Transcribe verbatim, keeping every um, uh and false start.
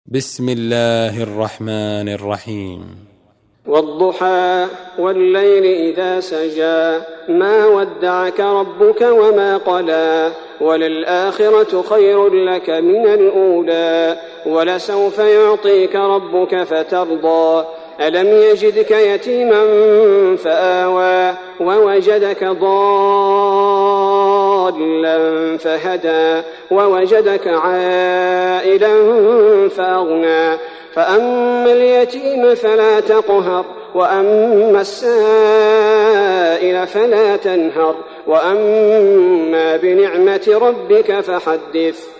بسم الله الرحمن الرحيم. والضحى والليل إذا سجى ما ودعك ربك وما قلى وللآخرة خير لك من الأولى ولسوف يعطيك ربك فترضى ألم يجدك يتيما فآوى ووجدك ضالا فهدى ووجدك عائلا فأغنى فأما اليتيم فلا تقهر وأما السائل فلا تنهر وأما بنعمة ربك فحدث.